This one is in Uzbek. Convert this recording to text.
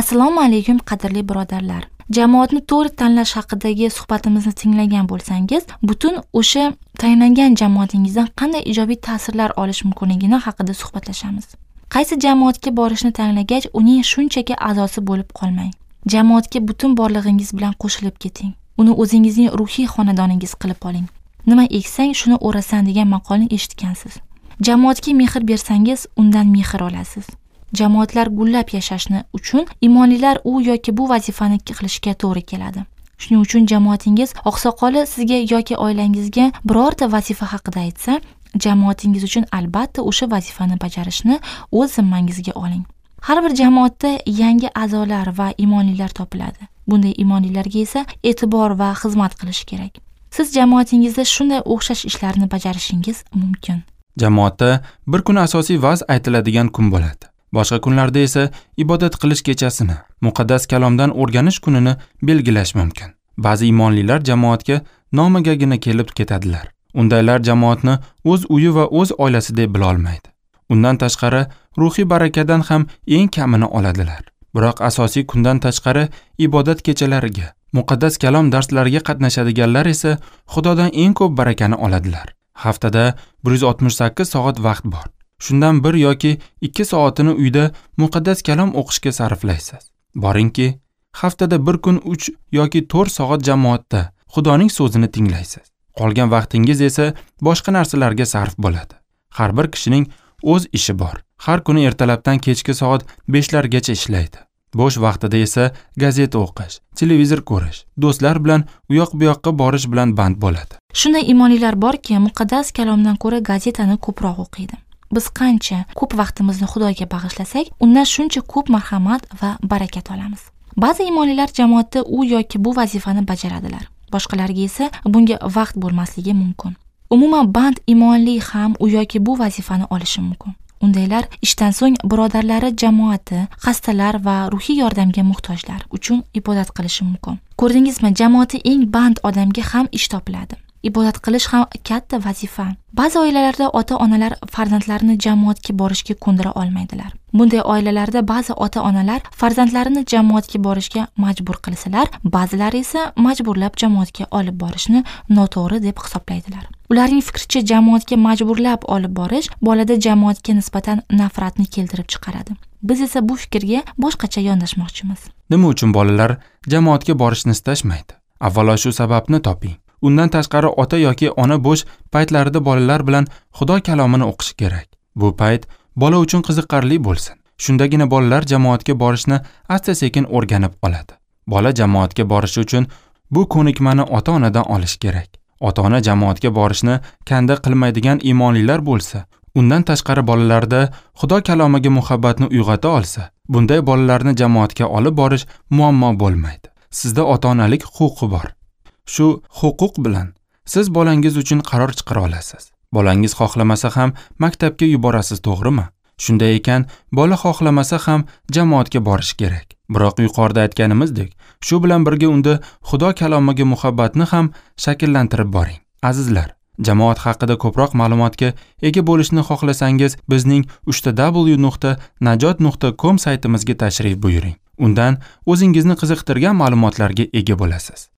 Assalomu alaykum qadrli birodarlar. Jamoatni to'g'ri tanlash haqidagi suhbatimizni tinglagan bo'lsangiz, butun o'sha tayinlangan jamoatingizdan qanday ijobiy ta'sirlar olish mumkinligini haqida suhbatlashamiz. Qaysi jamoatga borishni tanlagach, uning shunchaki a'zosi bo'lib qolmang. Jamoatga butun borlig'ingiz bilan qo'shilib keting. Uni o'zingizning ruhiy xonadoningiz qilib oling. Nima eksang, shuni o'rasan degan maqolni eshitgansiz. Jamoatga mehr bersangiz, undan mehr olasiz. Jamoatlar gullab yashashni uchun imonlilar u yoki bu vazifani qilishga to'g'ri keladi. Shuning uchun jamoatingiz oqsoqoli sizga yoki oilangizga birorta vazifa haqida aytsa, jamoatingiz uchun albatta o'sha vazifani bajarishni o'z zimmangizga oling. Har bir jamoatda yangi a'zolar va imonlilar topiladi. Bunday imonlilarga esa e'tibor va xizmat qilish kerak. Siz jamoatingizda shunday o'xshash ishlarni bajarishingiz mumkin. Jamoatda bir kun asosiy va'z aytiladigan kun bo'ladi. Boshqa kunlarda esa ibodat qilish kechasini, muqaddas kalomdan o'rganish kunini belgilash mumkin. Ba'zi imonlilar jamoatga nomigagina kelib ketadilar. Undaylar jamoatni o'z uyi va o'z oilasi deb bila olmaydi. Undan tashqari ruhiy barakadan ham eng kamini oladilar. Biroq asosiy kundan tashqari ibodat kechalariga, muqaddas kalom darslariga qatnashadiganlar esa Xudodan eng ko'p barakani oladilar. Haftada 168 soat vaqt bor. Shundan 1 yoki 2 soatini uyda muqaddas kalom o'qishga sarflaysiz. Boringki, haftada 1 kun 3 yoki 4 soat jamoatda Xudoning so'zini tinglaysiz. Qolgan vaqtingiz esa boshqa narsalarga sarf bo'ladi. Har bir kishining o'z ishi bor. Har kuni ertalabdan kechki soat 5largacha ishlaydi. Bo'sh vaqtida esa gazeta o'qish, televizor ko'rish, do'stlar bilan u yoq bu yoqqa borish bilan band bo'ladi. Shunday imonlilar borki, muqaddas kalomdan ko'ra gazetani ko'proq o'qiydi. Biz qancha ko'p vaqtimizni Xudoga bag'ishlasak, undan shuncha ko'p marhamat va barakat olamiz. Ba'zi imonlilar jamoatda u yoki bu vazifani bajaradilar. Boshqalarga esa bunga vaqt bo'lmasligi mumkin. Umuman band imonli ham u yoki bu vazifani olishi mumkin. Undaylar ishdan so'ng birodarlari jamoati, xastalar va ruhiy yordamga muhtojlar uchun ibodat qilishi mumkin. Ko'rdingizmi, jamoati eng band odamga ham ish topiladi. Ibodat qilish ham katta vazifa. Ba'zi oilalarda ota-onalar farzandlarini jamoatga borishga ko'ndira olmaydilar. Bunday oilalarda ba'zi ota-onalar farzandlarini jamoatga borishga majbur qilsalar, ba'zilari esa majburlab jamoatga olib borishni noto'g'ri deb hisoblaydilar. Ularning fikricha, jamoatga majburlab olib borish bolada jamoatga nisbatan nafratni keltirib chiqaradi. Biz esa bu fikrga boshqacha yondashmoqchimiz. Nima uchun bolalar jamoatga borishni istashmaydi? Avvalo shu sababni toping. Undan tashqari ota yoki ona bo'sh paytlarida bolalar bilan Xudo kalomini o'qish kerak. Bu payt bola uchun qiziqarli bo'lsin. Shundagina bolalar jamoatga borishni asta-sekin o'rganib oladi. Bola jamoatga borishi uchun bu ko'nikmani ota-onadan olish kerak. Ota-ona jamoatga borishni kanda qilmaydigan imonlilar bo'lsa, undan tashqari bolalarda Xudo kalomiga muhabbatni uyg'ota olsa, bunday bolalarni jamoatga olib borish muammo bo'lmaydi. Sizda ota-onalik huquqi bor. Shu huquq bilan siz bolangiz uchun qaror chiqara olasiz. Bolangiz xohlamasa ham maktabga yuborasiz, to'g'rimi? Shunday ekan, bola xohlamasa ham jamoatga borish kerak. Biroq yuqorida aytganimizdek, shu bilan birga unda Xudo kalomiga muhabbatni ham shakllantirib boring. Azizlar, jamoat haqida ko'proq ma'lumotga ega bo'lishni xohlasangiz, bizning www.najot.com saytimizga tashrif buyuring. Undan o'zingizni qiziqtirgan ma'lumotlarga ega bo'lasiz.